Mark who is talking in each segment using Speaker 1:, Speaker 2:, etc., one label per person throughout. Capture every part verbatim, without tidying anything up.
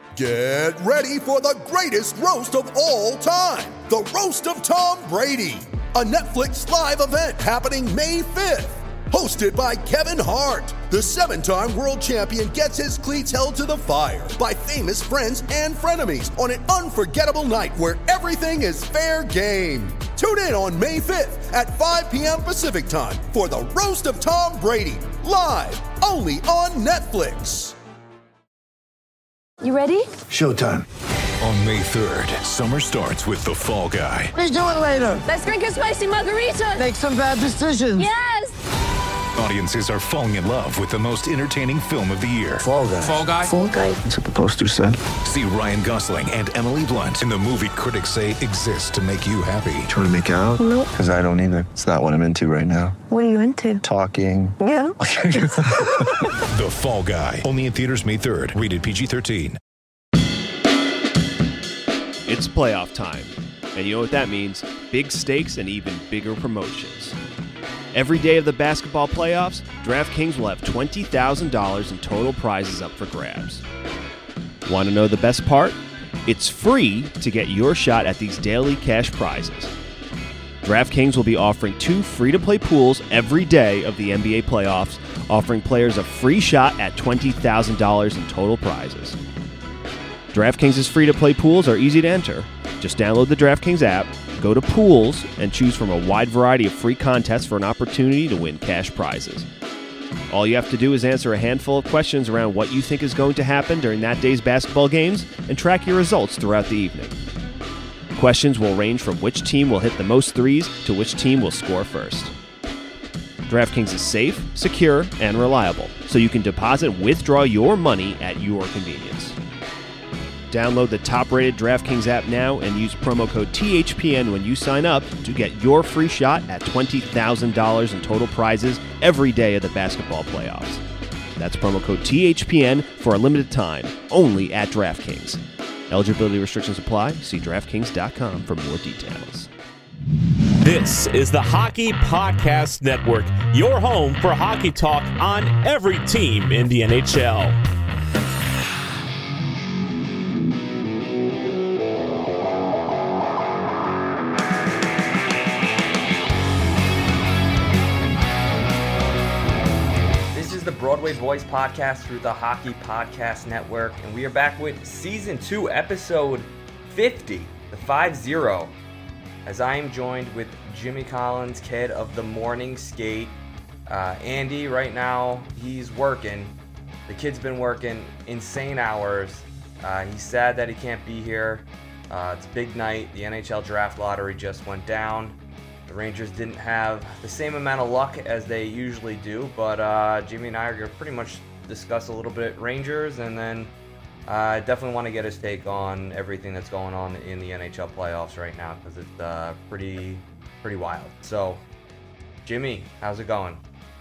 Speaker 1: Get ready for the greatest roast of all time, the Roast of Tom Brady, a Netflix live event happening May fifth. Hosted by Kevin Hart, the seven-time world champion gets his cleats held to the fire by famous friends and frenemies on an unforgettable night where everything is fair game. Tune in on May fifth at five p.m. Pacific time for the Roast of Tom Brady, live only on Netflix.
Speaker 2: You ready?
Speaker 3: Showtime.
Speaker 4: On May third, summer starts with The Fall Guy.
Speaker 3: Let's do it later.
Speaker 2: Let's drink a spicy margarita.
Speaker 3: Make some bad decisions.
Speaker 2: Yes!
Speaker 4: Audiences are falling in love with the most entertaining film of the year.
Speaker 3: Fall Guy.
Speaker 4: Fall Guy?
Speaker 2: Fall Guy.
Speaker 3: That's what the poster said.
Speaker 4: See Ryan Gosling and Emily Blunt in the movie critics say exists to make you happy.
Speaker 3: Trying to make it out?
Speaker 2: Nope.
Speaker 3: Because I don't either. It's not what I'm into right now.
Speaker 2: What are you into?
Speaker 3: Talking.
Speaker 2: Yeah.
Speaker 4: The Fall Guy. Only in theaters May third. Rated P G thirteen.
Speaker 5: It's playoff time, and you know what that means. Big stakes and even bigger promotions. Every day of the basketball playoffs, DraftKings will have twenty thousand dollars in total prizes up for grabs. Want to know the best part? It's free to get your shot at these daily cash prizes. DraftKings will be offering two free-to-play pools every day of the N B A playoffs, offering players a free shot at twenty thousand dollars in total prizes. DraftKings' free-to-play pools are easy to enter. Just download the DraftKings app, go to Pools, and choose from a wide variety of free contests for an opportunity to win cash prizes. All you have to do is answer a handful of questions around what you think is going to happen during that day's basketball games and track your results throughout the evening. Questions will range from which team will hit the most threes to which team will score first. DraftKings is safe, secure, and reliable, so you can deposit and withdraw your money at your convenience. Download the top-rated DraftKings app now and use promo code T H P N when you sign up to get your free shot at twenty thousand dollars in total prizes every day of the basketball playoffs. That's promo code T H P N for a limited time, only at DraftKings. Eligibility restrictions apply. See DraftKings dot com for more details.
Speaker 6: This is the Hockey Podcast Network, your home for hockey talk on every team in the N H L.
Speaker 7: Broadway Boys podcast through the Hockey Podcast Network, and we are back with season two, episode fifty, the five zero, as I am joined with Jimmy Collins, kid of the morning skate. Uh, Andy, right now, he's working. The kid's been working insane hours. Uh, he's sad that he can't be here. Uh, it's a big night. The N H L draft lottery just went down. The Rangers didn't have the same amount of luck as they usually do, but uh, Jimmy and I are going to pretty much discuss a little bit Rangers, and then I uh, definitely want to get his take on everything that's going on in the N H L playoffs right now, because it's uh, pretty pretty wild. So, Jimmy, how's it going?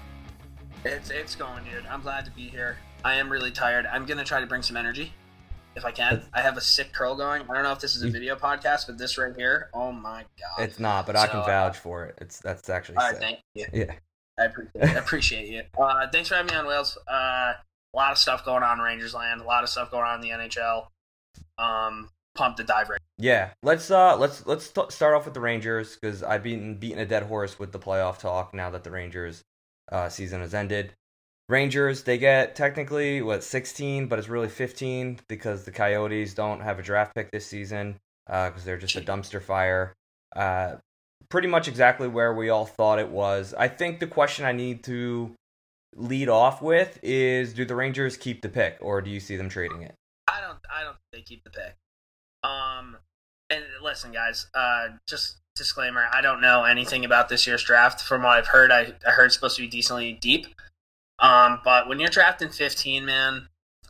Speaker 8: It's it's going, dude. I'm glad to be here. I am really tired. I'm going to try to bring some energy. If I can. I have a sick curl going. I don't know if this is a video podcast, but this right here, oh my god.
Speaker 7: It's not, but I so, can vouch uh, for it. It's That's actually
Speaker 8: all right,
Speaker 7: sick.
Speaker 8: Thank you.
Speaker 7: Yeah.
Speaker 8: I appreciate, I appreciate you. Uh, thanks for having me on, Wales. Uh, a lot of stuff going on in Rangers land. A lot of stuff going on in the N H L. Um, pumped to dive right.
Speaker 7: Yeah, let's uh, let's let's t- start off with the Rangers, because I've been beating a dead horse with the playoff talk now that the Rangers uh, season has ended. Rangers, they get technically, what, sixteen, but it's really fifteen because the Coyotes don't have a draft pick this season because uh, they're just a dumpster fire. Uh, pretty much exactly where we all thought it was. I think the question I need to lead off with is, do the Rangers keep the pick, or do you see them trading it?
Speaker 8: I don't I don't think they keep the pick. Um, and listen, guys, uh, just disclaimer, I don't know anything about this year's draft. From what I've heard, I, I heard it's supposed to be decently deep. Um, but when you're drafting fifteen, man,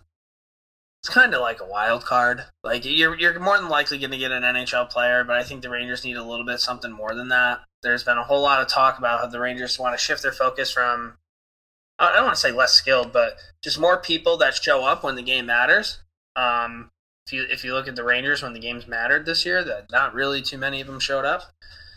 Speaker 8: it's kind of like a wild card. Like, you're you're more than likely going to get an N H L player, but I think the Rangers need a little bit something more than that. There's been a whole lot of talk about how the Rangers want to shift their focus from, I don't want to say less skilled, but just more people that show up when the game matters. Um, if you if you look at the Rangers when the games mattered this year, that not really too many of them showed up.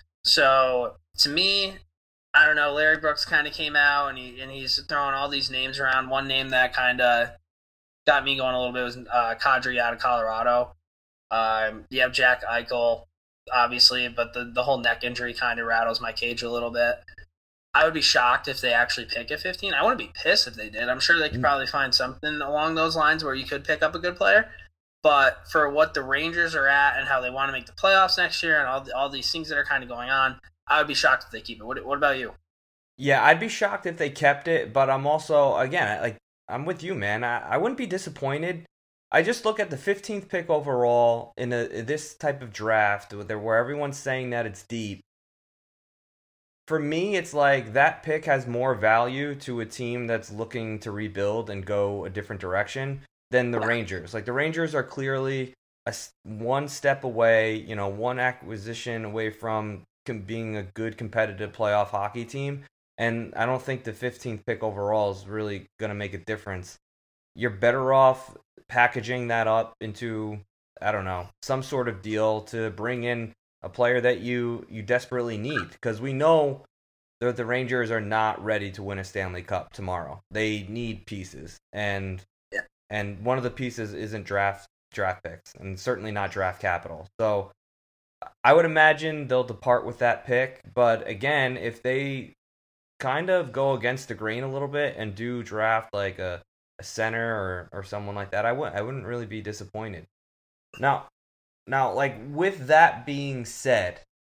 Speaker 8: So to me, I don't know. Larry Brooks kind of came out and he and he's throwing all these names around. One name that kind of got me going a little bit was uh, Kadri out of Colorado. Um, you have Jack Eichel, obviously, but the, the whole neck injury kind of rattles my cage a little bit. I would be shocked if they actually pick at fifteen. I wouldn't be pissed if they did. I'm sure they could probably find something along those lines where you could pick up a good player. But for what the Rangers are at and how they want to make the playoffs next year and all the, all these things that are kind of going on, I would be shocked if they keep it. What, what about you?
Speaker 7: Yeah, I'd be shocked if they kept it, but I'm also, again, like I'm with you, man. I, I wouldn't be disappointed. I just look at the fifteenth pick overall in, a, in this type of draft where everyone's saying that it's deep. For me, it's like that pick has more value to a team that's looking to rebuild and go a different direction than the Rangers. Like the Rangers are clearly a, one step away, you know, one acquisition away from com- being a good competitive playoff hockey team. And I don't think the fifteenth pick overall is really going to make a difference. You're better off packaging that up into, I don't know, some sort of deal to bring in a player that you, you desperately need. Because we know that the Rangers are not ready to win a Stanley Cup tomorrow. They need pieces. And
Speaker 8: yeah.
Speaker 7: and one of the pieces isn't draft draft picks, and certainly not draft capital. So I would imagine they'll depart with that pick. But again, if they kind of go against the grain a little bit and do draft like a, a center or, or someone like that, I wouldn't I wouldn't really be disappointed. Now now like with that being said,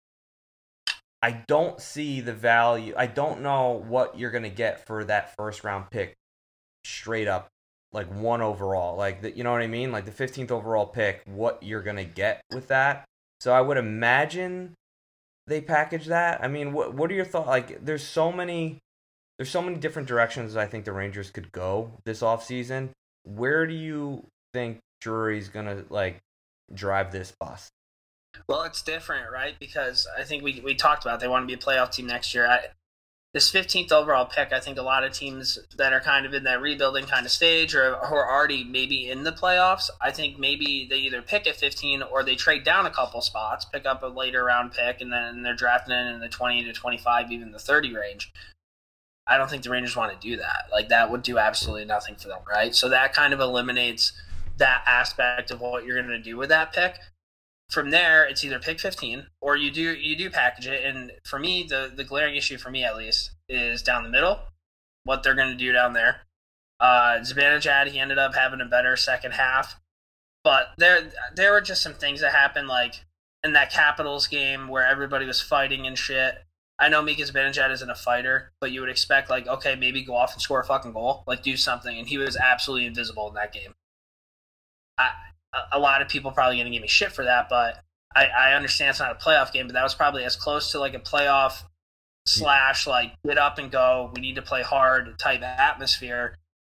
Speaker 7: I don't see the value. I don't know what you're going to get for that first round pick straight up, like one overall. Like, the, you know what I mean? Like the fifteenth overall pick, what you're going to get with that. So I would imagine they package that. I mean, what what are your thoughts? Like, there's so many, there's so many different directions I think the Rangers could go this offseason. Where do you think Drury's going to, like, drive this bus?
Speaker 8: Well, it's different, right? Because I think we we talked about it. They want to be a playoff team next year. I, this fifteenth overall pick, I think a lot of teams that are kind of in that rebuilding kind of stage or who are already maybe in the playoffs, I think maybe they either pick at fifteen or they trade down a couple spots, pick up a later round pick, and then they're drafting in the twenty to twenty-five, even the thirty range. I don't think the Rangers want to do that. Like, that would do absolutely nothing for them, right? So that kind of eliminates that aspect of what you're going to do with that pick. From there, it's either pick fifteen or you do you do package it. And for me, the, the glaring issue for me at least is down the middle, what they're going to do down there. Uh, Zibanejad, he ended up having a better second half, but there there were just some things that happened, like in that Capitals game where everybody was fighting and shit. I know Mika Zibanejad isn't a fighter, but you would expect, like, okay, maybe go off and score a fucking goal, like do something, and he was absolutely invisible in that game. I. A lot of people probably going to give me shit for that, but I, I understand it's not a playoff game, but that was probably as close to like a playoff slash like get up and go, we need to play hard type atmosphere.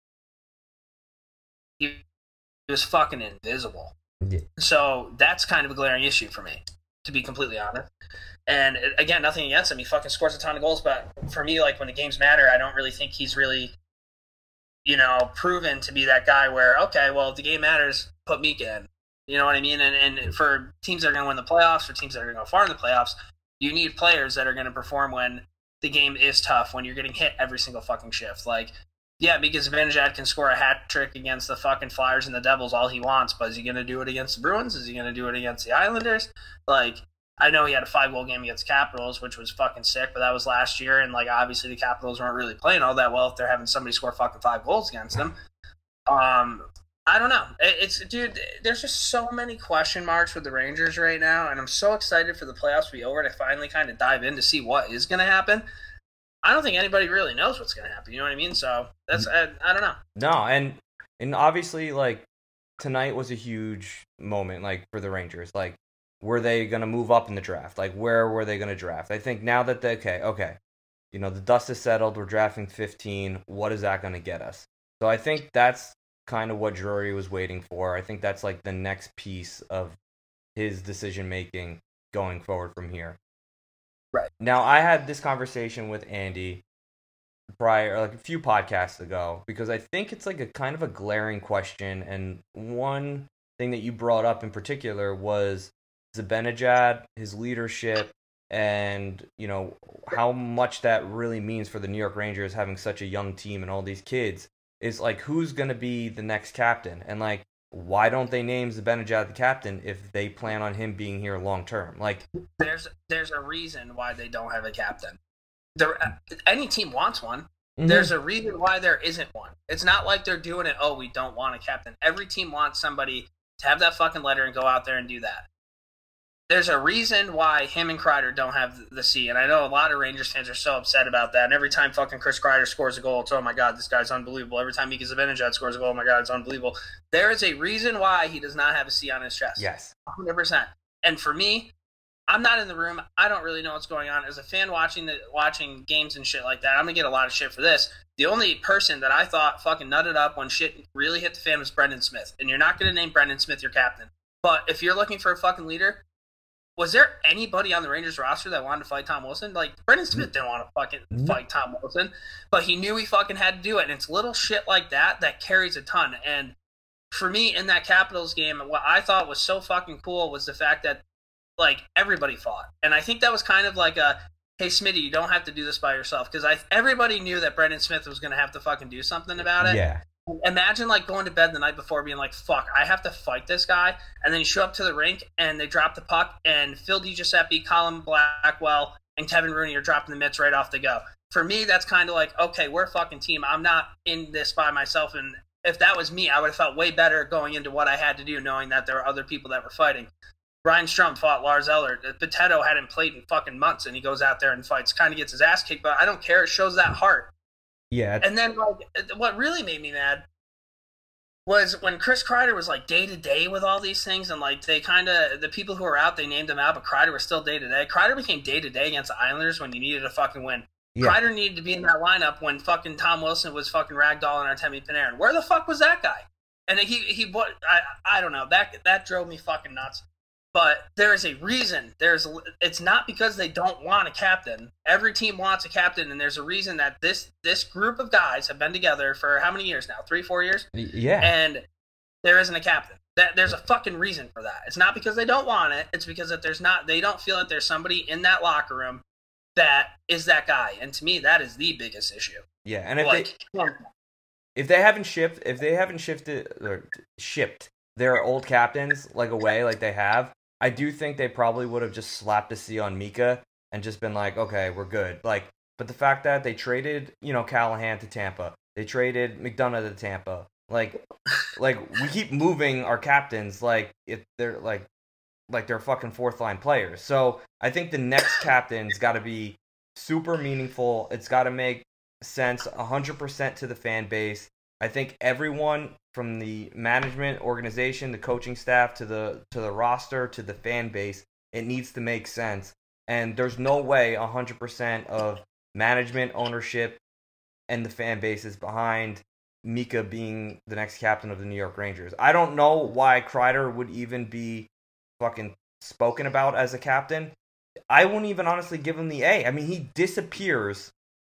Speaker 8: He, he was fucking invisible. Yeah. So that's kind of a glaring issue for me, to be completely honest. And again, nothing against him. He fucking scores a ton of goals, but for me, like when the games matter, I don't really think he's really, you know, proven to be that guy where, okay, well, if the game matters, put Mika in. You know what I mean? And and for teams that are going to win the playoffs, for teams that are going to go far in the playoffs, you need players that are going to perform when the game is tough, when you're getting hit every single fucking shift. Like, yeah, because Zibanejad can score a hat trick against the fucking Flyers and the Devils all he wants, but is he going to do it against the Bruins? Is he going to do it against the Islanders? Like, I know he had a five-goal game against Capitals, which was fucking sick, but that was last year, and, like, obviously the Capitals weren't really playing all that well if they're having somebody score fucking five goals against them. Um... I don't know. It's dude. There's just so many question marks with the Rangers right now, and I'm so excited for the playoffs to be over to finally kind of dive in to see what is going to happen. I don't think anybody really knows what's going to happen. You know what I mean? So that's I, I don't know.
Speaker 7: No, and and obviously, like, tonight was a huge moment, like, for the Rangers. Like, were they going to move up in the draft? Like, where were they going to draft? I think now that they okay, okay, you know, the dust is settled. We're drafting fifteen. What is that going to get us? So I think that's kind of what Drury was waiting for. I think that's like the next piece of his decision making going forward from here.
Speaker 8: Right.
Speaker 7: Now, I had this conversation with Andy prior, like a few podcasts ago, because I think it's like a kind of a glaring question. And one thing that you brought up in particular was Zibanejad, his leadership, and, you know, how much that really means for the New York Rangers having such a young team and all these kids. is like, who's going to be the next captain? And like, why don't they name Zibanejad the captain if they plan on him being here long term? Like,
Speaker 8: there's there's a reason why they don't have a captain. There, any team wants one. Mm-hmm. There's a reason why there isn't one. It's not like they're doing it, oh, we don't want a captain. Every team wants somebody to have that fucking letter and go out there and do that. There's a reason why him and Kreider don't have the C, and I know a lot of Rangers fans are so upset about that, and every time fucking Chris Kreider scores a goal, it's, oh my God, this guy's unbelievable. Every time Mika Zibanejad scores a goal, oh my God, it's unbelievable. There is a reason why he does not have a C on his chest.
Speaker 7: Yes.
Speaker 8: one hundred percent. And for me, I'm not in the room. I don't really know what's going on. As a fan watching the watching games and shit like that, I'm going to get a lot of shit for this. The only person that I thought fucking nutted up when shit really hit the fan was Brendan Smith. And you're not going to name Brendan Smith your captain. But if you're looking for a fucking leader, was there anybody on the Rangers roster that wanted to fight Tom Wilson? Like, Brendan Smith didn't want to fucking fight Tom Wilson, but he knew he fucking had to do it. And it's little shit like that that carries a ton. And for me, in that Capitals game, what I thought was so fucking cool was the fact that, like, everybody fought. And I think that was kind of like a, hey, Smitty, you don't have to do this by yourself. Because I everybody knew that Brendan Smith was going to have to fucking do something about it.
Speaker 7: Yeah.
Speaker 8: Imagine, like, going to bed the night before being like, fuck, I have to fight this guy. And then you show up to the rink and they drop the puck and Phil DiGiuseppe, Colin Blackwell, and Kevin Rooney are dropping the mitts right off the go. For me, that's kind of like, okay, we're a fucking team. I'm not in this by myself. And if that was me, I would have felt way better going into what I had to do, knowing that there were other people that were fighting. Ryan Strome fought Lars Eller. Potato hadn't played in fucking months, and he goes out there and fights, kind of gets his ass kicked, but I don't care. It shows that heart.
Speaker 7: Yeah.
Speaker 8: And then, like, what really made me mad was when Chris Kreider was, like, day-to-day with all these things, and, like, they kind of, the people who were out, they named him out, but Kreider was still day-to-day. Kreider became day-to-day against the Islanders when you needed a fucking win. Yeah. Kreider needed to be in that lineup when fucking Tom Wilson was fucking ragdolling Artemi Panarin. Where the fuck was that guy? And he, he, what, I, I don't know. That, that drove me fucking nuts. But there is a reason. There's it's not because they don't want a captain. Every team wants a captain, and there's a reason that this this group of guys have been together for how many years now? Three, four years?
Speaker 7: Yeah.
Speaker 8: And there isn't a captain. That there's a fucking reason for that. It's not because they don't want it. It's because that there's not. They don't feel that there's somebody in that locker room that is that guy. And to me, that is the biggest issue.
Speaker 7: Yeah, and if
Speaker 8: like,
Speaker 7: they if they haven't shipped if they haven't shifted or shipped their old captains like away like they have. I do think they probably would have just slapped a C on Mika and just been like, okay, we're good. Like, but the fact that they traded, you know, Callahan to Tampa, they traded McDonough to Tampa. Like, like we keep moving our captains like if they're like, like they're fucking fourth line players. So I think the next captain's got to be super meaningful. It's got to make sense one hundred percent to the fan base. I think everyone from the management, organization, the coaching staff, to the to the roster, to the fan base, it needs to make sense. And there's no way one hundred percent of management, ownership, and the fan base is behind Mika being the next captain of the New York Rangers. I don't know why Kreider would even be fucking spoken about as a captain. I wouldn't even honestly give him the A. I mean, he disappears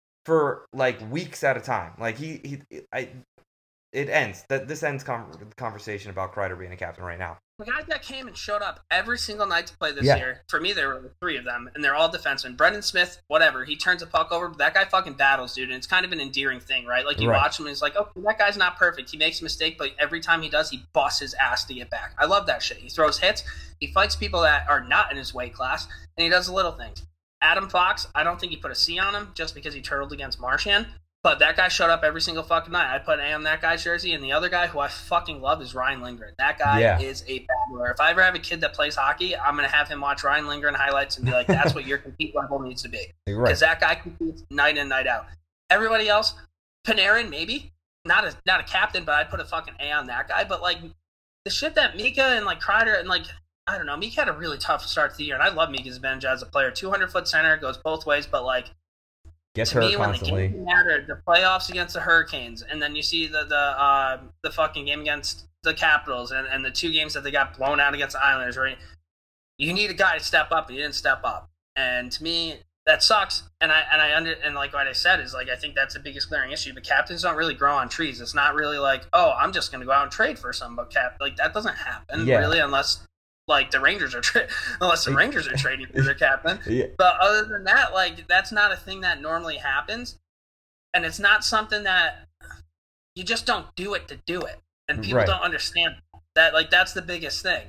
Speaker 7: for like weeks at a time. Like he, he I. It ends. That this ends com- the conversation about Kreider being a captain right now.
Speaker 8: The guys that came and showed up every single night to play this
Speaker 7: yeah.
Speaker 8: year, for me, there were three of them, and they're all defensemen. Brendan Smith, whatever, he turns a puck over, but that guy fucking battles, dude, and it's kind of an endearing thing, right? Like, you right. watch him, and it's like, okay, that guy's not perfect. He makes a mistake, but every time he does, he busts his ass to get back. I love that shit. He throws hits, he fights people that are not in his weight class, and he does the little things. Adam Fox, I don't think he put a C on him just because he turtled against Marchand. But that guy showed up every single fucking night. I put an A on that guy's jersey, and the other guy who I fucking love is Ryan Lindgren. That guy yeah. is a battler. If I ever have a kid that plays hockey, I'm going to have him watch Ryan Lindgren highlights and be like, that's what your compete level needs to be. Because right. that guy competes night in, night out. Everybody else, Panarin, maybe. Not a, not a captain, but I'd put a fucking A on that guy. But, like, the shit that Mika and, like, Kreider and, like, I don't know, Mika had a really tough start to the year, and I love Mika Zibanejad as a player. two hundred foot center, goes both ways, but, like,
Speaker 7: Gets
Speaker 8: to
Speaker 7: hurt
Speaker 8: me,
Speaker 7: constantly.
Speaker 8: When the game mattered, the playoffs against the Hurricanes, and then you see the the uh, the fucking game against the Capitals, and, and the two games that they got blown out against the Islanders, right? You need a guy to step up, and he didn't step up. And to me, that sucks. And I and I under and like what I said is like I think that's the biggest glaring issue. But captains don't really grow on trees. It's not really like, oh, I'm just going to go out and trade for some but cap. Like that doesn't happen
Speaker 7: yeah.
Speaker 8: really unless. Like the Rangers are, tra- unless the Rangers are trading for their captain.
Speaker 7: Yeah.
Speaker 8: But other than that, like that's not a thing that normally happens, and it's not something that you just don't do it to do it. And people
Speaker 7: Right.
Speaker 8: don't understand that. Like, that's the biggest thing.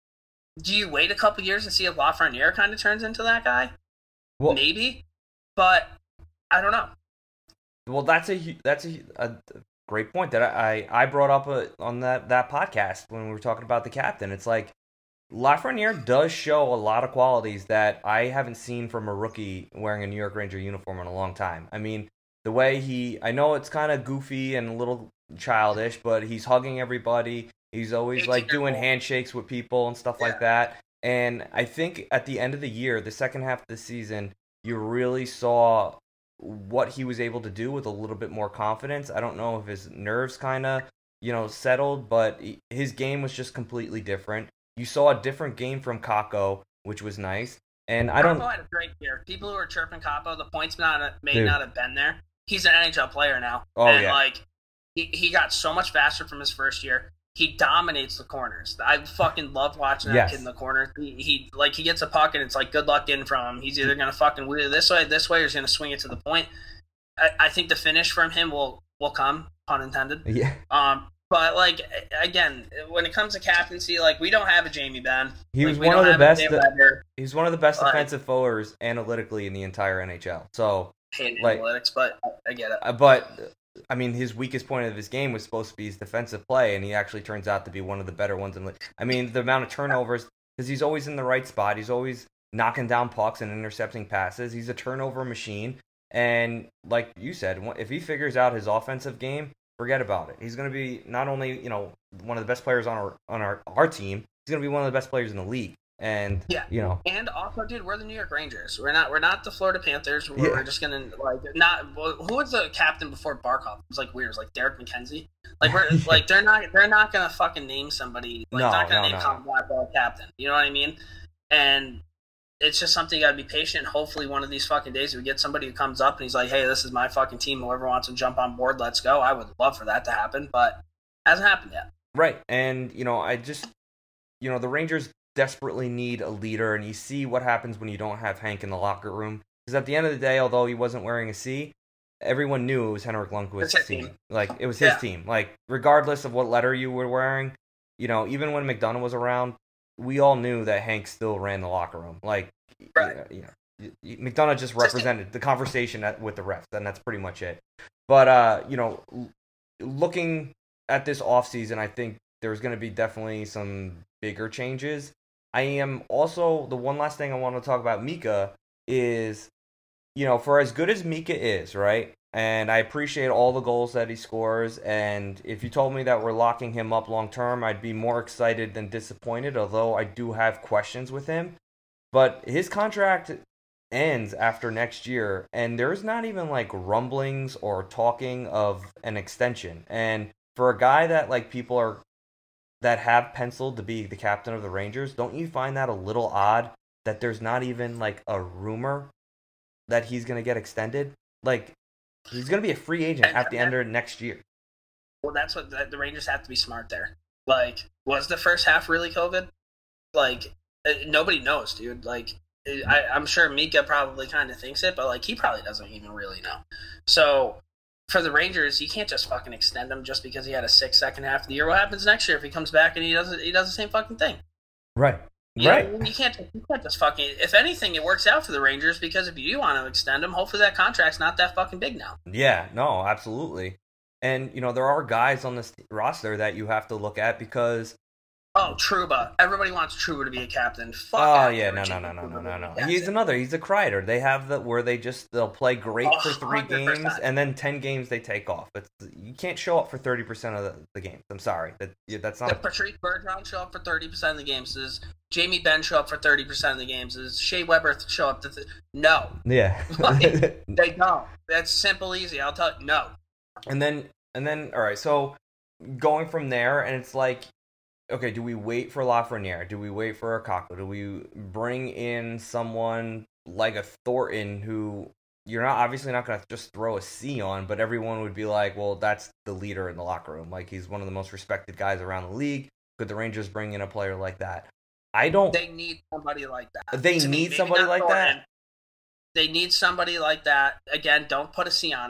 Speaker 8: Do you wait a couple years and see if Lafreniere kind of turns into that guy?
Speaker 7: Well,
Speaker 8: Maybe. But I don't know.
Speaker 7: Well, that's a hu- that's a, a great point that I, I brought up uh on that, that podcast when we were talking about the captain. It's like Lafreniere does show a lot of qualities that I haven't seen from a rookie wearing a New York Ranger uniform in a long time. I mean, the way he, I know it's kind of goofy and a little childish, but he's hugging everybody. He's always like doing handshakes with people and stuff like that. And I think at the end of the year, the second half of the season, you really saw what he was able to do with a little bit more confidence. I don't know if his nerves kind of, you know, settled, but his game was just completely different. You saw a different game from Kakko, which was nice. And I don't.
Speaker 8: Kakko had a great year. People who were chirping Kakko, the points not may
Speaker 7: Dude.
Speaker 8: not have been there. He's an N H L player now.
Speaker 7: Oh,
Speaker 8: and
Speaker 7: yeah.
Speaker 8: like he, he got so much faster from his first year. He dominates the corners. I fucking love watching that
Speaker 7: Yes.
Speaker 8: kid in the corner. He, he like he gets a puck and it's like good luck getting from him. He's either gonna fucking wheel it this way, this way, or he's gonna swing it to the point. I, I think the finish from him will will come, pun intended.
Speaker 7: Yeah.
Speaker 8: Um, but like again, when it comes to captaincy, like we don't have a Jamie Benn.
Speaker 7: He
Speaker 8: Like,
Speaker 7: was
Speaker 8: we
Speaker 7: one
Speaker 8: don't
Speaker 7: of the
Speaker 8: have a
Speaker 7: best.
Speaker 8: Dave Weber.
Speaker 7: He's one of the best
Speaker 8: Like-
Speaker 7: defensive forwards analytically in the entire N H L. So,
Speaker 8: Hate
Speaker 7: like-
Speaker 8: analytics, but I get it.
Speaker 7: uh, but I mean, his weakest point of his game was supposed to be his defensive play, and he actually turns out to be one of the better ones in the. I mean, the amount of turnovers, because he's always in the right spot. He's always knocking down pucks and intercepting passes. He's a turnover machine. And like you said, if he figures out his offensive game, forget about it. He's going to be not only, you know, one of the best players on our on our, our team, he's going to be one of the best players in the league. And
Speaker 8: Yeah.
Speaker 7: you know,
Speaker 8: And also, dude, we're the New York Rangers. We're not. We're not the Florida Panthers. We're,
Speaker 7: Yeah.
Speaker 8: we're just gonna like not. well, Who was the captain before Barkov? It was like weird. It was like Derek McKenzie. Like we're
Speaker 7: Yeah.
Speaker 8: like they're not. They're not gonna fucking name somebody. Like
Speaker 7: No,
Speaker 8: they're not gonna
Speaker 7: no,
Speaker 8: name
Speaker 7: no.
Speaker 8: Colin Blackwell captain. You know what I mean? And it's just something you gotta be patient. Hopefully, one of these fucking days we get somebody who comes up and he's like, "Hey, this is my fucking team. Whoever wants to jump on board, let's go." I would love for that to happen, but hasn't happened yet.
Speaker 7: right. And you know, I just, you know, the Rangers desperately need a leader, and you see what happens when you don't have Hank in the locker room. Because at the end of the day, although he wasn't wearing a C, everyone knew it was Henrik
Speaker 8: It's
Speaker 7: Lundqvist's
Speaker 8: his
Speaker 7: team.
Speaker 8: team.
Speaker 7: Like it was his
Speaker 8: Yeah.
Speaker 7: team. Like regardless of what letter you were wearing, you know, even when McDonough was around, we all knew that Hank still ran the locker room. Like,
Speaker 8: Right.
Speaker 7: you know, you know, McDonough just represented the conversation at, with the refs, and that's pretty much it. But uh, you know, l- looking at this offseason, I think there's going to be definitely some bigger changes. I am also, the one last thing I want to talk about Mika is, you know, for as good as Mika is, right? And I appreciate all the goals that he scores. And if you told me that we're locking him up long term, I'd be more excited than disappointed, although I do have questions with him. But his contract ends after next year, and there's not even like rumblings or talking of an extension. And for a guy that like people are that have penciled to be the captain of the Rangers, don't you find that a little odd that there's not even like a rumor that he's going to get extended? Like he's going to be a free agent at the end of next year.
Speaker 8: Well, that's what the, the Rangers have to be smart there. Like, was the first half really COVID? Like, uh, nobody knows, dude. Like, I, I'm sure Mika probably kind of thinks it, but like, he probably doesn't even really know. So, for the Rangers, you can't just fucking extend him just because he had a sick second half of the year. What happens next year if he comes back and he does it, he does the same fucking thing?
Speaker 7: Right.
Speaker 8: You
Speaker 7: Right.
Speaker 8: know, you can't. You can't just fucking. If anything, it works out for the Rangers because if you do want to extend him, hopefully that contract's not that fucking big now.
Speaker 7: Yeah, no, absolutely. And, you know, there are guys on this roster that you have to look at because...
Speaker 8: Oh, Trouba. Everybody wants Trouba to be a captain. Fuck
Speaker 7: Oh,
Speaker 8: out
Speaker 7: yeah,
Speaker 8: here,
Speaker 7: no, no,
Speaker 8: Jimmy
Speaker 7: no, no, no,
Speaker 8: Trouba.
Speaker 7: no, no.
Speaker 8: That's
Speaker 7: He's
Speaker 8: it.
Speaker 7: another. He's a Kreider. They have the where they just, they'll play great for three
Speaker 8: one hundred
Speaker 7: games,
Speaker 8: percent.
Speaker 7: and then ten games they take off. It's, you can't show up for thirty percent of the, the games. I'm sorry. That yeah, That's not...
Speaker 8: If Patrice Bergeron show up for thirty percent of the games, does Jamie Benn show up for thirty percent of the games, does Shea Weber show up to... Th- no.
Speaker 7: Yeah.
Speaker 8: Like, they don't. That's simple, easy. I'll tell you. No.
Speaker 7: And then, and then, all right. So going from there, and it's like, okay, do we wait for Lafreniere? Do we wait for a Kakko? Do we bring in someone like a Thornton who you're not obviously not going to just throw a C on, but everyone would be like, well, that's the leader in the locker room. Like he's one of the most respected guys around the league. Could the Rangers bring in a player like that? I don't.
Speaker 8: They need somebody like that.
Speaker 7: They
Speaker 8: To me,
Speaker 7: need
Speaker 8: maybe
Speaker 7: somebody
Speaker 8: not
Speaker 7: like
Speaker 8: Thornton.
Speaker 7: that?
Speaker 8: They need somebody like that. Again, don't put a C on him.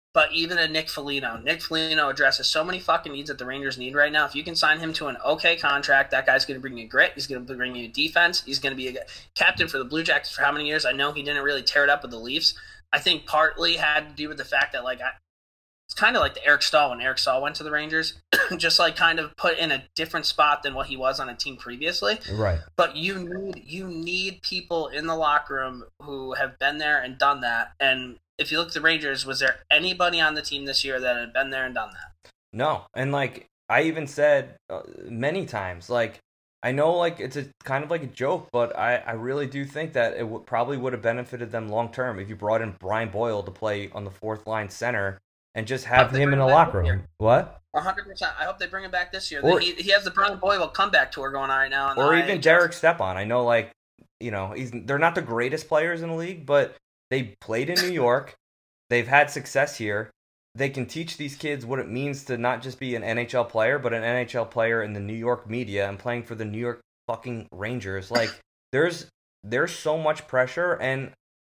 Speaker 8: But even a Nick Foligno, Nick Foligno addresses so many fucking needs that the Rangers need right now. If you can sign him to an okay contract, that guy's going to bring you grit. He's going to bring you defense. He's going to be a captain for the Blue Jackets for how many years? I know he didn't really tear it up with the Leafs. I think partly had to do with the fact that, like, I, it's kind of like the Eric Stahl when Eric Stahl went to the Rangers, just like kind of put in a different spot than what he was on a team previously.
Speaker 7: Right.
Speaker 8: But you need you need people in the locker room who have been there and done that. And if you look at the Rangers, was there anybody on the team this year that had been there and done that?
Speaker 7: No. And, like, I even said uh, many times, like, I know, like, it's a kind of like a joke, but I, I really do think that it w- probably would have benefited them long term if you brought in Brian Boyle to play on the fourth line center and just have him in the locker room. What?
Speaker 8: one hundred percent. I hope they bring him back this year.
Speaker 7: Or,
Speaker 8: he, he has the Brian Boyle comeback tour going on right now.
Speaker 7: Or even Derek Stepan. I know, like, you know, he's they're not the greatest players in the league, but they played in New York. They've had success here. They can teach these kids what it means to not just be an N H L player, but an N H L player in the New York media and playing for the New York fucking Rangers. Like, there's there's so much pressure, and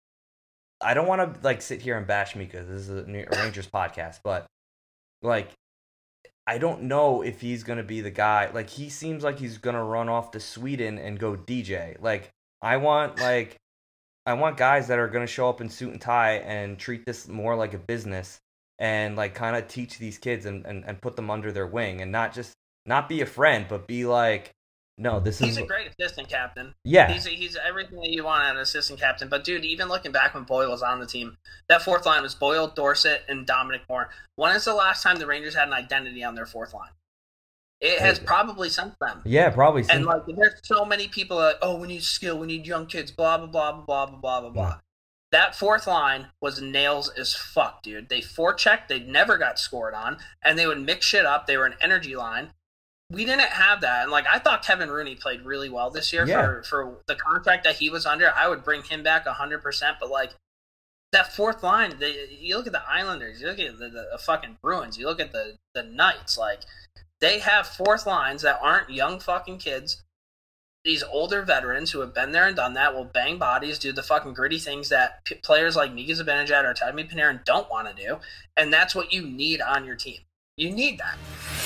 Speaker 7: I don't want to, like, sit here and bash Mika. This is a New Rangers podcast, but, like, I don't know if he's going to be the guy. Like, he seems like he's going to run off to Sweden and go D J. Like, I want, like, I want guys that are going to show up in suit and tie and treat this more like a business and, like, kind of teach these kids and, and, and put them under their wing and not just, not be a friend, but be like, no, this
Speaker 8: he's
Speaker 7: is...
Speaker 8: He's a great assistant captain.
Speaker 7: Yeah.
Speaker 8: He's he's everything that you want out of an assistant captain. But, dude, even looking back when Boyle was on the team, that fourth line was Boyle, Dorsett, and Dominic Moore. When is the last time the Rangers had an identity on their fourth line? It has probably since then.
Speaker 7: Yeah, probably since.
Speaker 8: And, like, there's so many people like, oh, we need skill, we need young kids, blah, blah, blah, blah, blah, blah, blah, blah. That fourth line was nails as fuck, dude. They forechecked, they never got scored on, and they would mix shit up. They were an energy line. We didn't have that. And, like, I thought Kevin Rooney played really well this year
Speaker 7: yeah.
Speaker 8: for, for the contract that he was under. I would bring him back one hundred percent, but, like, that fourth line, they, you look at the Islanders, you look at the, the, the fucking Bruins, you look at the, the Knights, like, they have fourth lines that aren't young fucking kids. These older veterans who have been there and done that will bang bodies, do the fucking gritty things that p- players like Mika Zibanejad or Vladimir Panarin don't want to do. And that's what you need on your team. You need that.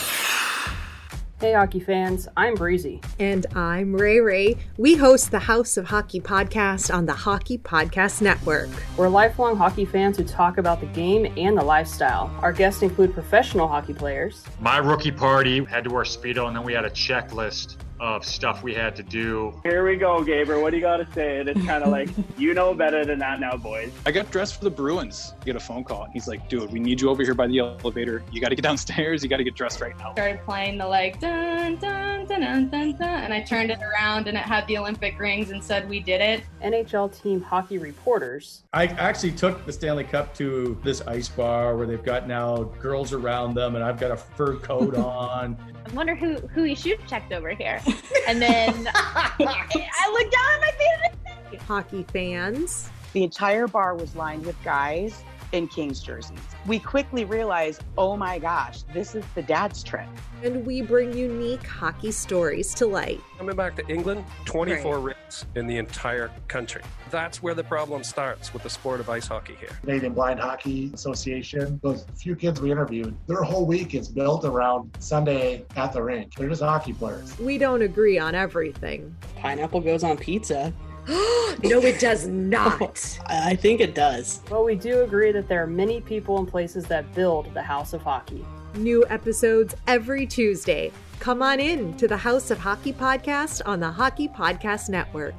Speaker 9: Hey, hockey fans, I'm Breezy.
Speaker 10: And I'm Ray Ray. We host the House of Hockey podcast on the Hockey Podcast Network.
Speaker 9: We're lifelong hockey fans who talk about the game and the lifestyle. Our guests include professional hockey players.
Speaker 11: My rookie party had to wear Speedo, and then we had a checklist of stuff we had to do.
Speaker 12: Here we go, Gaber. What do you got to say? And it's kind of like, you know better than that now, boys.
Speaker 13: I got dressed for the Bruins. I get a phone call. He's like, dude, we need you over here by the elevator. You got to get downstairs. You got to get dressed right now.
Speaker 14: Started playing the like, dun, dun, dun, dun, dun, dun, and I turned it around and it had the Olympic rings and said, we did it.
Speaker 9: N H L team hockey reporters.
Speaker 15: I actually took the Stanley Cup to this ice bar where they've got now girls around them, and I've got a fur coat on.
Speaker 16: I wonder who, who he should have checked over here. And then I looked down at my feet.
Speaker 10: Hockey fans.
Speaker 17: The entire bar was lined with guys in Kings jerseys. We quickly realized, oh my gosh, this is the dad's trip.
Speaker 10: And we bring unique hockey stories to light.
Speaker 18: Coming back to England, twenty-four right. rinks in the entire country. That's where the problem starts with the sport of ice hockey here.
Speaker 19: Canadian Blind Hockey Association, those few kids we interviewed, their whole week is built around Sunday at the rink. They're just hockey players.
Speaker 10: We don't agree on everything.
Speaker 9: Pineapple goes on pizza.
Speaker 10: No, it does not.
Speaker 9: I think it does. But we do agree that there are many people and places that build the House of Hockey.
Speaker 10: New episodes every Tuesday. Come on in to the House of Hockey podcast on the Hockey Podcast Network.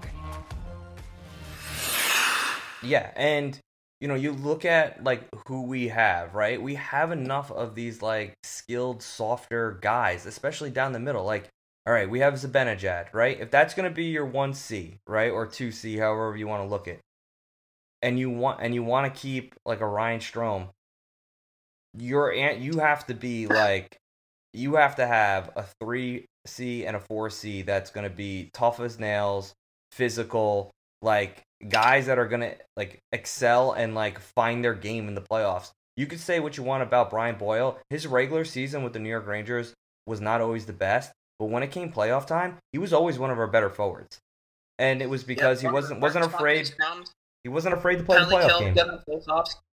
Speaker 7: Yeah, and, you know, you look at, like, who we have, right? We have enough of these, like, skilled, softer guys, especially down the middle. Like, all right, we have Zibanejad, right? If that's going to be your one C, right, or two C, however you want to look at, and you want and you want to keep like a Ryan Strome, your you have to be like, you have to have a three C and a four C that's going to be tough as nails, physical, like guys that are going to like excel and like find their game in the playoffs. You could say what you want about Brian Boyle. His regular season with the New York Rangers was not always the best. But when it came playoff time, he was always one of our better forwards, and it was because yep, he wasn't wasn't afraid. He wasn't afraid to play the playoff game.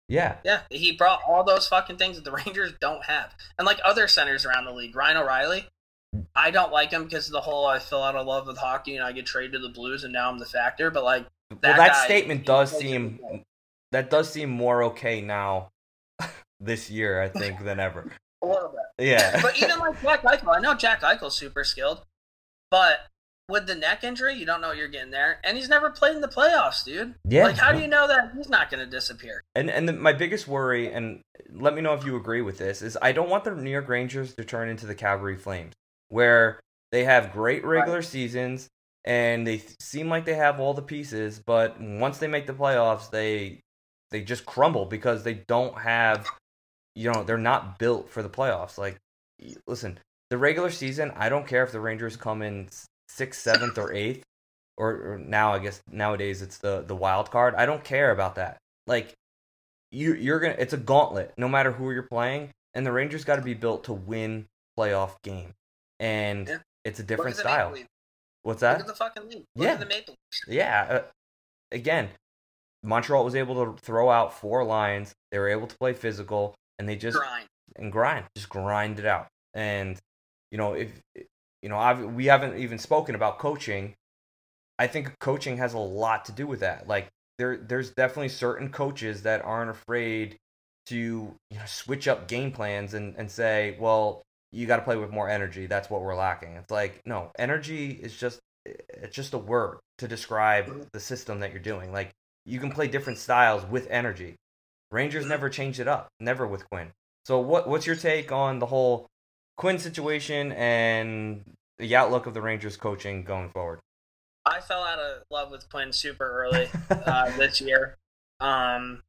Speaker 20: Yeah.
Speaker 8: Yeah, he brought all those fucking things that the Rangers don't have. And like other centers around the league, Ryan O'Reilly, I don't like him because of the whole I fell out of love with hockey and I get traded to the Blues and now I'm the factor. But like that
Speaker 20: well, that
Speaker 8: guy,
Speaker 20: statement does seem that does seem more okay now this year, I think, than ever.
Speaker 8: A little bit.
Speaker 20: Yeah.
Speaker 8: But even like Jack Eichel, I know Jack Eichel's super skilled, but with the neck injury, you don't know you're getting there, and he's never played in the playoffs, dude.
Speaker 20: Yeah.
Speaker 8: Like, how do you know that he's not going to disappear?
Speaker 20: And and the, my biggest worry, and let me know if you agree with this, is I don't want the New York Rangers to turn into the Calgary Flames, where they have great regular right. seasons and they seem like they have all the pieces, but once they make the playoffs, they they just crumble because they don't have, you know, they're not built for the playoffs. Like, listen, the regular season, I don't care if the Rangers come in sixth, seventh, or eighth, or, or now I guess nowadays it's the the wild card. I don't care about that. Like, you you're gonna, it's a gauntlet no matter who you're playing, and the Rangers got to be built to win playoff game, and yeah. it's a different style. What's that?
Speaker 8: Look at the fucking league. Look
Speaker 20: yeah.
Speaker 8: at the Maple Leafs.
Speaker 20: Yeah. Uh, again, Montreal was able to throw out four lines. They were able to play physical, and they just
Speaker 8: grind
Speaker 20: and grind, just grind it out. And you know, if you know, I've, we haven't even spoken about coaching. I think coaching has a lot to do with that. Like, there, there's definitely certain coaches that aren't afraid to, you know, switch up game plans and, and say, well, you got to play with more energy. That's what we're lacking. It's like, no, energy is just, it's just a word to describe the system that you're doing. Like, you can play different styles with energy. Rangers never changed it up, never with Quinn. So what, what's your take on the whole Quinn situation and the outlook of the Rangers coaching going forward?
Speaker 8: I fell out of love with Quinn super early uh, this year. Um,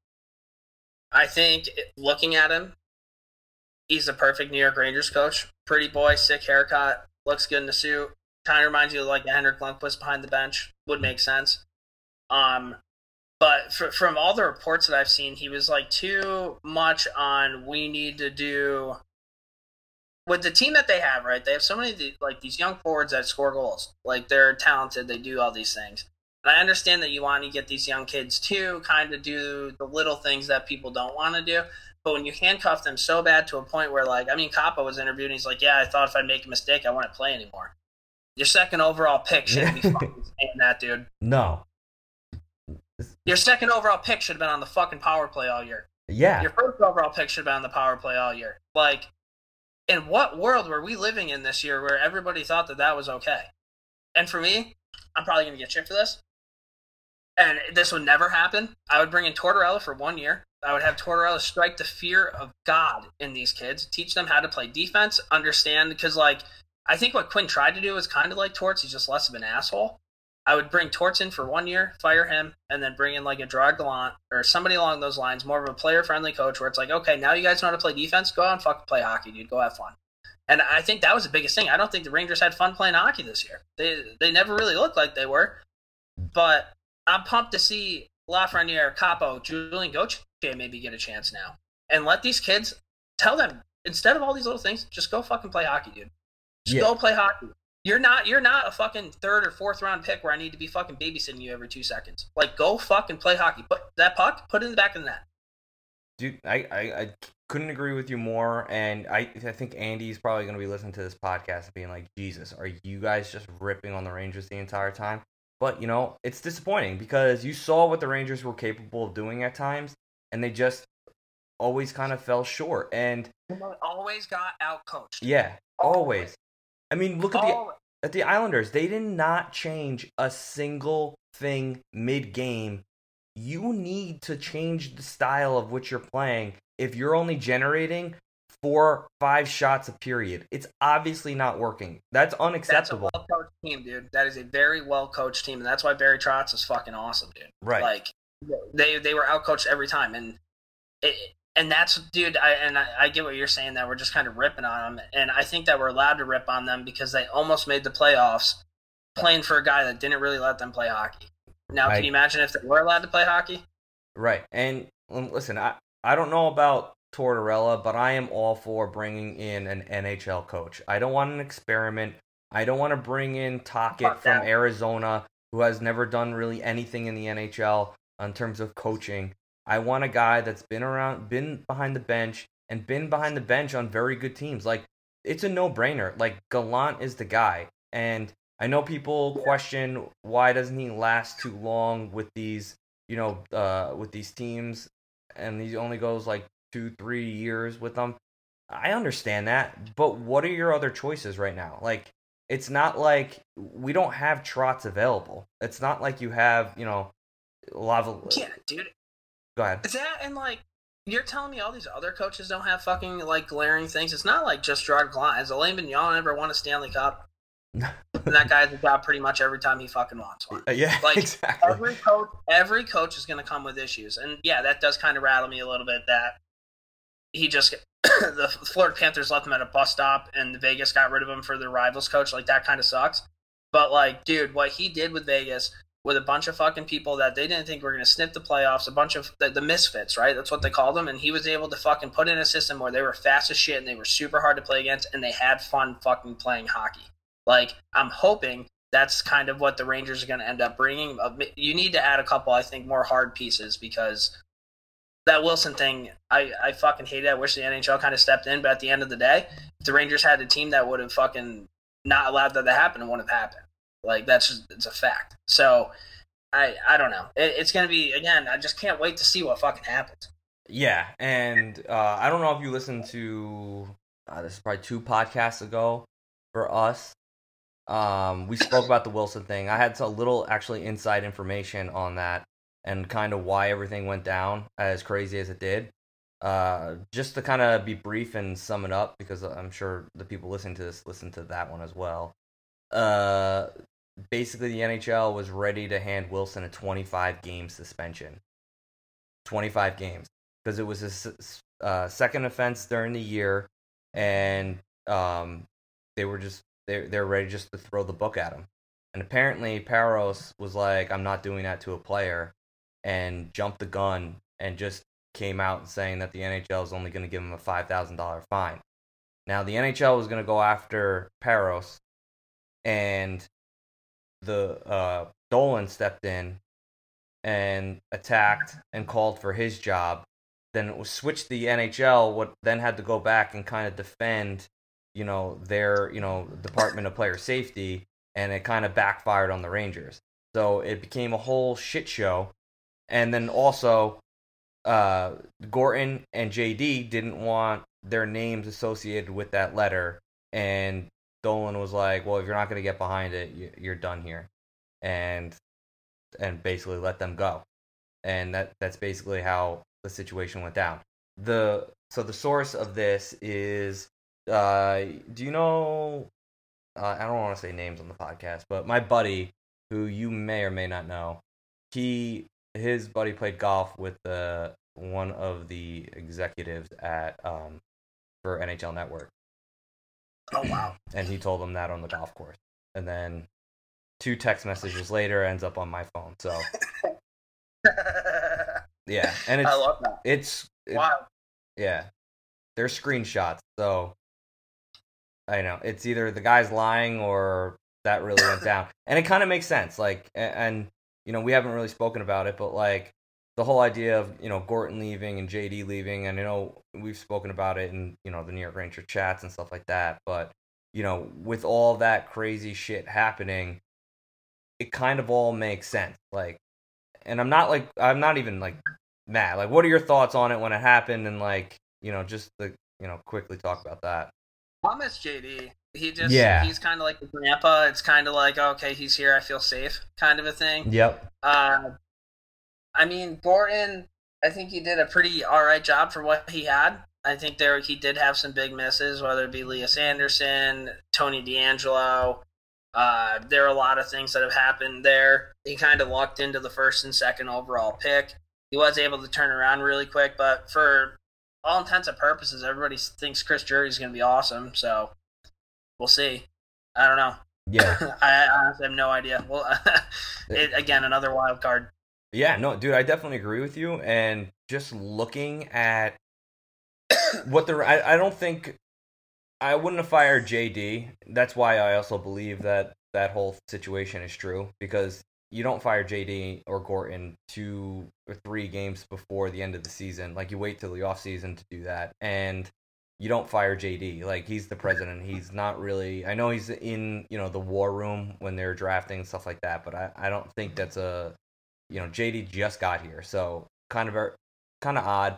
Speaker 8: I think looking at him, he's a perfect New York Rangers coach. Pretty boy, sick haircut, looks good in the suit. Kind of reminds you of like Henrik Lundqvist behind the bench. Would make sense. Um, but for, from all the reports that I've seen, he was like too much on we need to do. With the team that they have, right, they have so many, like, these young forwards that score goals. Like, they're talented, they do all these things. And I understand that you want to get these young kids to kind of do the little things that people don't want to do. But when you handcuff them so bad to a point where, like, I mean, Kappa was interviewed, and he's like, yeah, I thought if I make a mistake, I wouldn't play anymore. Your second overall pick shouldn't be fucking saying that, dude.
Speaker 20: No.
Speaker 8: Your second overall pick should have been on the fucking power play all year.
Speaker 20: Yeah.
Speaker 8: Your first overall pick should have been on the power play all year. Like, in what world were we living in this year where everybody thought that that was okay? And for me, I'm probably going to get shit for this. And this would never happen. I would bring in Tortorella for one year. I would have Tortorella strike the fear of God in these kids, teach them how to play defense, understand, because, like, I think what Quinn tried to do is kind of like Torts. He's just less of an asshole. I would bring Torts in for one year, fire him, and then bring in like a Gerard Gallant or somebody along those lines, more of a player-friendly coach where it's like, okay, now you guys know how to play defense. Go out and fucking play hockey, dude. Go have fun. And I think that was the biggest thing. I don't think the Rangers had fun playing hockey this year. They they never really looked like they were. But I'm pumped to see Lafreniere, Capo, Julian Gauthier maybe get a chance now. And let these kids, tell them, instead of all these little things, just go fucking play hockey, dude. Just yeah. go play hockey. You're not you're not a fucking third or fourth round pick where I need to be fucking babysitting you every two seconds. Like, go fucking play hockey. Put that puck, put it in the back of the net.
Speaker 20: Dude, I, I, I couldn't agree with you more, and I I think Andy's probably going to be listening to this podcast and being like, Jesus, are you guys just ripping on the Rangers the entire time? But, you know, it's disappointing because you saw what the Rangers were capable of doing at times, and they just always kind of fell short. And
Speaker 8: always got out-coached.
Speaker 20: Yeah, always. I mean, look at the at the Islanders. They did not change a single thing mid-game. You need to change the style of which you're playing if you're only generating four, five shots a period. It's obviously not working. That's unacceptable.
Speaker 8: That's a well-coached team, dude. That is a very well-coached team, and that's why Barry Trotz is fucking awesome, dude.
Speaker 20: Right.
Speaker 8: Like, they they were out-coached every time, and it, and that's, dude, I, and I, I get what you're saying, that we're just kind of ripping on them, and I think that we're allowed to rip on them because they almost made the playoffs playing for a guy that didn't really let them play hockey. Now,
Speaker 20: I,
Speaker 8: can you imagine if they were allowed to play hockey?
Speaker 20: Right, and listen, I, I don't know about Tortorella, but I am all for bringing in an N H L coach. I don't want an experiment. I don't want to bring in Tocchet from Arizona, who has never done really anything in the N H L in terms of coaching. I want a guy that's been around, been behind the bench, and been behind the bench on very good teams. Like, it's a no-brainer. Like, Gallant is the guy. And I know people question why doesn't he last too long with these, you know, uh, with these teams, and he only goes like two, three years with them. I understand that, but what are your other choices right now? Like, it's not like we don't have Trotz available. It's not like you have, you know, a lot of.
Speaker 8: Yeah, dude.
Speaker 20: Go ahead.
Speaker 8: Is that and like you're telling me all these other coaches don't have fucking like glaring things? It's not like just Gerard Gallant. Has Alain Vigneault ever won a Stanley Cup? And that guy has a job pretty much every time he fucking wants one.
Speaker 20: Uh, yeah,
Speaker 8: like
Speaker 20: exactly.
Speaker 8: every coach, every coach is going to come with issues, and yeah, that does kind of rattle me a little bit. That he just the Florida Panthers left him at a bus stop, and the Vegas got rid of him for their rivals coach. Like that kind of sucks. But like, dude, what he did with Vegas with a bunch of fucking people that they didn't think were going to snip the playoffs, a bunch of the, the misfits, right? That's what they called them, and he was able to fucking put in a system where they were fast as shit and they were super hard to play against, and they had fun fucking playing hockey. Like, I'm hoping that's kind of what the Rangers are going to end up bringing. You need to add a couple, I think, more hard pieces because that Wilson thing, I, I fucking hate it. I wish the N H L kind of stepped in, but at the end of the day, if the Rangers had a team that would have fucking not allowed that to happen, it wouldn't have happened. Like, that's just, it's a fact. So, I I don't know. It, it's going to be, again, I just can't wait to see what fucking happens.
Speaker 20: Yeah, and uh, I don't know if you listened to, uh, this is probably two podcasts ago for us. Um, we spoke about the Wilson thing. I had a little actually inside information on that and kind of why everything went down as crazy as it did. Uh, just to kind of be brief and sum it up, because I'm sure the people listening to this listen to that one as well. Uh, basically, the N H L was ready to hand Wilson a twenty-five game suspension. twenty-five games. Because it was his uh, second offense during the year, and um, they were just They're, they're ready just to throw the book at him. And apparently Parros was like, I'm not doing that to a player, and jumped the gun and just came out saying that the N H L is only going to give him a five thousand dollars fine. Now, the N H L was going to go after Parros, and the uh, Dolan stepped in and attacked and called for his job. Then it was switched the N H L, what then had to go back and kind of defend you know, their, you know, Department of Player Safety, and it kind of backfired on the Rangers. So it became a whole shit show. And then also, uh, Gorton and J D didn't want their names associated with that letter. And Dolan was like, well, if you're not going to get behind it, you're done here. And and basically let them go. And that that's basically how the situation went down. The So the source of this is... Uh, do you know, uh, I don't want to say names on the podcast, but my buddy, who you may or may not know, he, his buddy played golf with uh, one of the executives at, um, for N H L Network.
Speaker 8: Oh, wow.
Speaker 20: And he told him that on the golf course. And then two text messages later ends up on my phone, so. Yeah, and it's,
Speaker 8: I love that.
Speaker 20: It's, it,
Speaker 8: wow.
Speaker 20: Yeah. They're screenshots, so. I know it's either the guy's lying or that really went down, and it kind of makes sense. Like, and, and you know, we haven't really spoken about it, but like the whole idea of you know Gorton leaving and J D leaving, and you know we've spoken about it in you know the New York Ranger chats and stuff like that. But you know, with all that crazy shit happening, it kind of all makes sense. Like, and I'm not like I'm not even like mad. Like, what are your thoughts on it when it happened, and like you know just the you know quickly talk about that.
Speaker 8: I miss J D. He just,
Speaker 20: yeah.
Speaker 8: he's kind of like a grandpa. It's kind of like, okay, he's here, I feel safe, kind of a thing.
Speaker 20: Yep.
Speaker 8: Uh, I mean, Gorton, I think he did a pretty all right job for what he had. I think there he did have some big misses, whether it be Elias Anderson, Tony DeAngelo. Uh, there are a lot of things that have happened there. He kind of lucked into the first and second overall pick. He was able to turn around really quick, but for all intents and purposes, everybody thinks Chris Drury's going to be awesome, so we'll see. I don't know.
Speaker 20: Yeah.
Speaker 8: I honestly have no idea. Well, it, again, another wild card.
Speaker 20: Yeah, no, dude, I definitely agree with you. And just looking at what the... I, I don't think... I wouldn't have fired J D. That's why I also believe that that whole situation is true, because you don't fire J D or Gorton two or three games before the end of the season. Like, you wait till the offseason to do that. And you don't fire J D. Like, he's the president. He's not really... I know he's in, you know, the war room when they're drafting and stuff like that, but I, I don't think that's a... You know, J D just got here, so kind of kind of odd.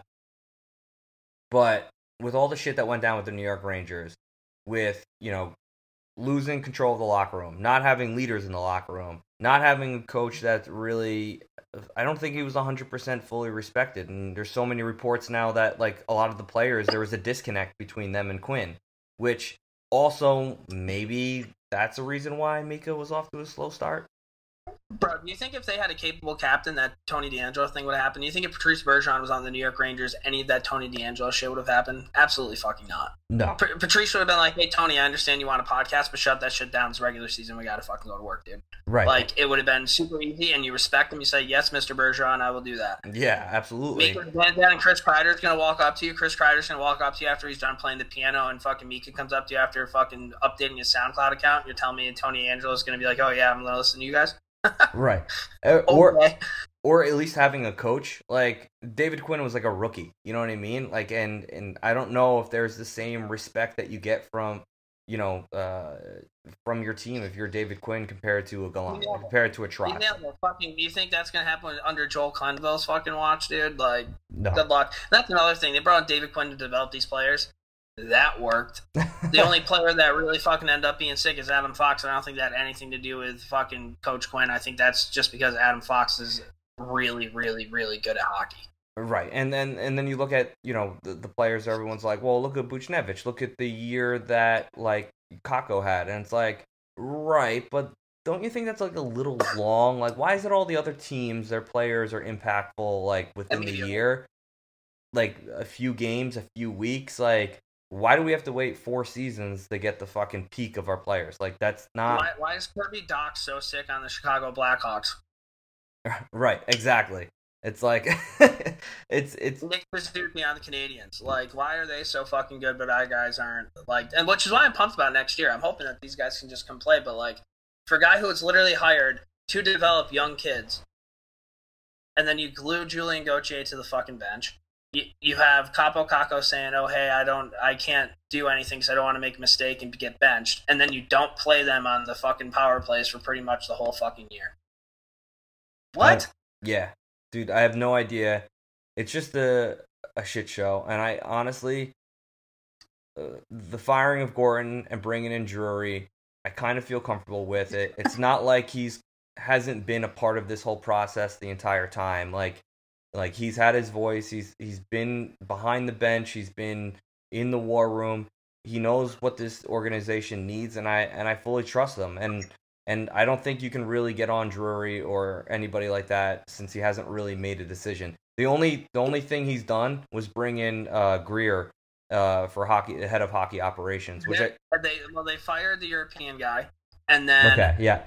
Speaker 20: But with all the shit that went down with the New York Rangers, with, you know, losing control of the locker room, not having leaders in the locker room, not having a coach that really, I don't think he was one hundred percent fully respected. And there's so many reports now that, like, a lot of the players, there was a disconnect between them and Quinn, which also maybe that's a reason why Mika was off to a slow start.
Speaker 8: Bro, do you think if they had a capable captain that Tony DeAngelo thing would have happened? Do you think if Patrice Bergeron was on the New York Rangers, any of that Tony DeAngelo shit would have happened? Absolutely fucking not.
Speaker 20: No.
Speaker 8: P- Patrice would have been like, hey, Tony, I understand you want a podcast, but shut that shit down. It's regular season. We got to fucking go to work, dude.
Speaker 20: Right.
Speaker 8: Like, it would have been super easy, and you respect him. You say, yes, Mister Bergeron, I will do that.
Speaker 20: Yeah, absolutely.
Speaker 8: Mika, then Chris Kreider's going to walk up to you. Chris Kreider's going to walk up to you after he's done playing the piano, and fucking Mika comes up to you after fucking updating his SoundCloud account. You're telling me Tony DeAngelo is going to be like, oh, yeah, I'm going to listen to you guys?
Speaker 20: Right. Or or at least having a coach. Like, David Quinn was like a rookie, you know what I mean? Like, and and I don't know if there's the same respect that you get from, you know, uh, from your team if you're David Quinn compared to a Gallant, yeah. compared to a Trotz.
Speaker 8: Yeah, well, fucking, do you think that's going to happen under Joel Quenneville's fucking watch, dude? Like,
Speaker 20: no.
Speaker 8: Good luck. That's another thing. They brought in David Quinn to develop these players. That worked. The only player that really fucking ended up being sick is Adam Fox, and I don't think that had anything to do with fucking Coach Quinn. I think that's just because Adam Fox is really, really, really good at hockey.
Speaker 20: Right, and then and then you look at, you know, the, the players. Everyone's like, well, look at Buchnevich. Look at the year that, like, Kakko had, and it's like, right, but don't you think that's like a little long? Like, why is it all the other teams, their players are impactful, like, within the year, like a few games, a few weeks, like. Why do we have to wait four seasons to get the fucking peak of our players? Like, that's not...
Speaker 8: Why, why is Kirby Dach so sick on the Chicago Blackhawks?
Speaker 20: Right, exactly. It's like... it's... it's
Speaker 8: Nick Suzuki on the Canadians. Like, why are they so fucking good, but our guys aren't? Like, and which is why I'm pumped about next year. I'm hoping that these guys can just come play, but, like, for a guy who was literally hired to develop young kids, and then you glue Julian Gauthier to the fucking bench, You, you have Capo Kakko saying, oh, hey, I don't, I can't do anything because I don't want to make a mistake and get benched. And then you don't play them on the fucking power plays for pretty much the whole fucking year. What?
Speaker 20: I, yeah. Dude, I have no idea. It's just a, a shit show. And I honestly, uh, the firing of Gorton and bringing in Drury, I kind of feel comfortable with it. It's not like he's hasn't been a part of this whole process the entire time. Like, Like, he's had his voice, he's he's been behind the bench, he's been in the war room, he knows what this organization needs, and I and I fully trust them. And and I don't think you can really get on Drury or anybody like that since he hasn't really made a decision. The only the only thing he's done was bring in uh, Greer uh, for hockey, the head of hockey operations. Which
Speaker 8: yeah,
Speaker 20: I,
Speaker 8: they well they fired the European guy, and then
Speaker 20: okay, yeah,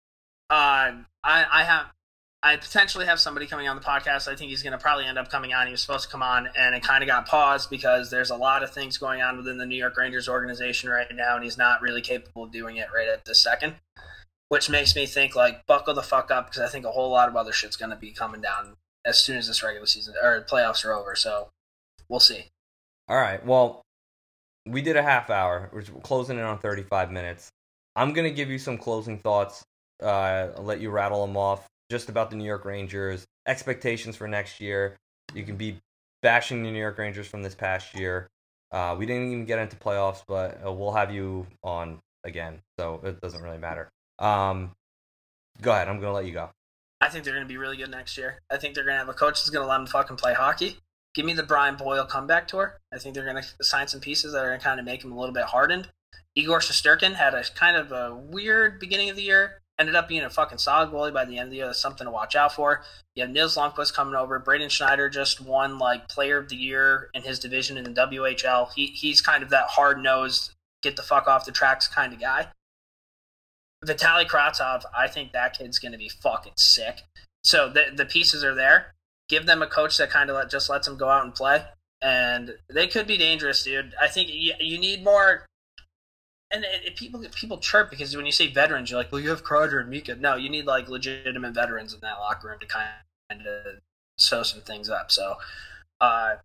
Speaker 8: uh, I I have. I potentially have somebody coming on the podcast. I think he's going to probably end up coming on. He was supposed to come on, and it kind of got paused because there's a lot of things going on within the New York Rangers organization right now, and he's not really capable of doing it right at this second, which makes me think, like, buckle the fuck up, because I think a whole lot of other shit's going to be coming down as soon as this regular season or playoffs are over, so we'll see.
Speaker 20: All right, well, we did a half hour. We're closing in on thirty-five minutes. I'm going to give you some closing thoughts. Uh, I'll let you rattle them off. Just about the New York Rangers, expectations for next year. You can be bashing the New York Rangers from this past year. Uh, we didn't even get into playoffs, but uh, we'll have you on again, so it doesn't really matter. Um, go ahead. I'm going to let you go.
Speaker 8: I think they're going to be really good next year. I think they're going to have a coach that's going to let them fucking play hockey. Give me the Brian Boyle comeback tour. I think they're going to sign some pieces that are going to kind of make him a little bit hardened. Igor Shesterkin had a kind of a weird beginning of the year. Ended up being a fucking solid goalie by the end of the year. That's something to watch out for. You have Nils Lundqvist coming over. Braden Schneider just won, like, Player of the Year in his division in the W H L. He He's kind of that hard-nosed, get the fuck off the tracks kind of guy. Vitaly Kravtsov, I think that kid's going to be fucking sick. So the the pieces are there. Give them a coach that kind of let, just lets them go out and play. And they could be dangerous, dude. I think you, you need more... and it, it, people people chirp because when you say veterans, you're like, well, you have Crowder and Mika. No, you need like legitimate veterans in that locker room to kind of sew some things up. So, uh,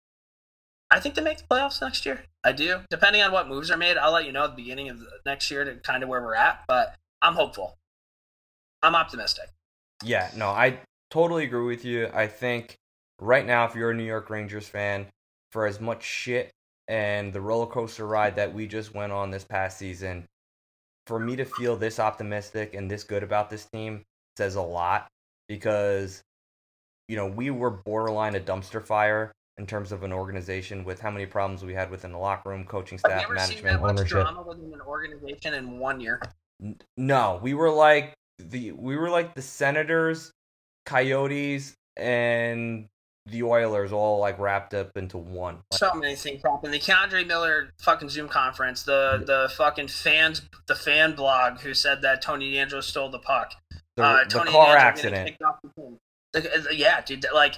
Speaker 8: I think they make the playoffs next year. I do. Depending on what moves are made, I'll let you know at the beginning of the next year to kind of where we're at. But I'm hopeful. I'm optimistic.
Speaker 20: Yeah, no, I totally agree with you. I think right now, if you're a New York Rangers fan, for as much shit and the roller coaster ride that we just went on this past season, for me to feel this optimistic and this good about this team says a lot, because, you know, we were borderline a dumpster fire in terms of an organization with how many problems we had within the locker room, coaching staff,
Speaker 8: Have you ever
Speaker 20: management,
Speaker 8: seen that much
Speaker 20: ownership.
Speaker 8: drama within an organization in one year?
Speaker 20: No, we were like the we were like the Senators, Coyotes, and the Oilers all like wrapped up into one.
Speaker 8: So many things happened. The Keandre Miller fucking Zoom conference, the the fucking fans, the fan blog who said that Tony DeAngelo stole the puck.
Speaker 20: The,
Speaker 8: uh,
Speaker 20: the
Speaker 8: Tony
Speaker 20: car
Speaker 8: DeAngelo
Speaker 20: accident.
Speaker 8: getting kicked off the team. The- the- Yeah, dude, like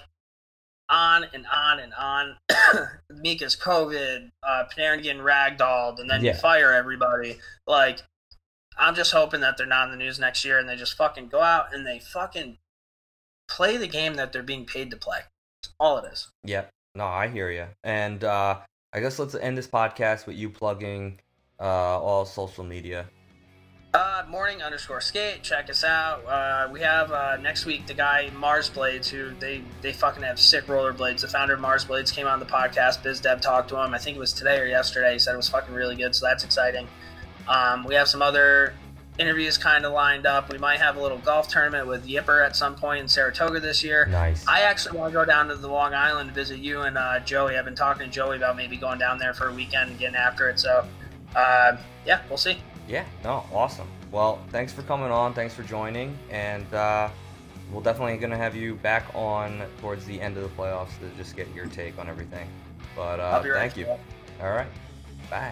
Speaker 8: on and on and on. Mika's COVID, uh, Panarin getting ragdolled, and then
Speaker 20: Yeah.
Speaker 8: you fire everybody. Like, I'm just hoping that they're not in the news next year and they just fucking go out and they fucking play the game that they're being paid to play. That's all it is.
Speaker 20: Yep. No, I hear you. And uh, I guess let's end this podcast with you plugging uh, all social media.
Speaker 8: Uh, morning underscore skate. Check us out. Uh, we have uh, next week the guy Mars Blades, who they they fucking have sick rollerblades. The founder of Mars Blades came on the podcast. BizDev talked to him. I think it was today or yesterday. He said it was fucking really good, so that's exciting. Um, we have some other interviews kind of lined up. We might have a little golf tournament with Yipper at some point in Saratoga this year.
Speaker 20: Nice.
Speaker 8: I actually want to go down to the Long Island to visit you and uh, Joey. I've been talking to Joey about maybe going down there for a weekend and getting after it. So, uh, yeah, we'll see.
Speaker 20: Yeah, no, awesome. Well, thanks for coming on. Thanks for joining. And uh, we're definitely going to have you back on towards the end of the playoffs to just get your take on everything. But uh,
Speaker 8: be right
Speaker 20: thank you.
Speaker 8: back.
Speaker 20: All right. Bye.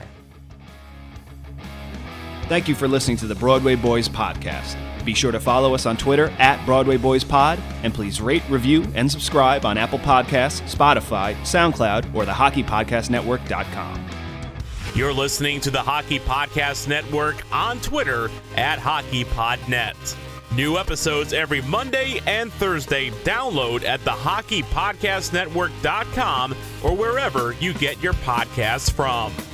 Speaker 5: Thank you for listening to the Broadway Boys podcast. Be sure to follow us on Twitter at Broadway Boys Pod, and please rate, review, and subscribe on Apple Podcasts, Spotify, SoundCloud, or the hockey podcast network dot com.
Speaker 6: You're listening to the Hockey Podcast Network on Twitter at HockeyPodNet. New episodes every Monday and Thursday. Download at the hockey podcast network dot com or wherever you get your podcasts from.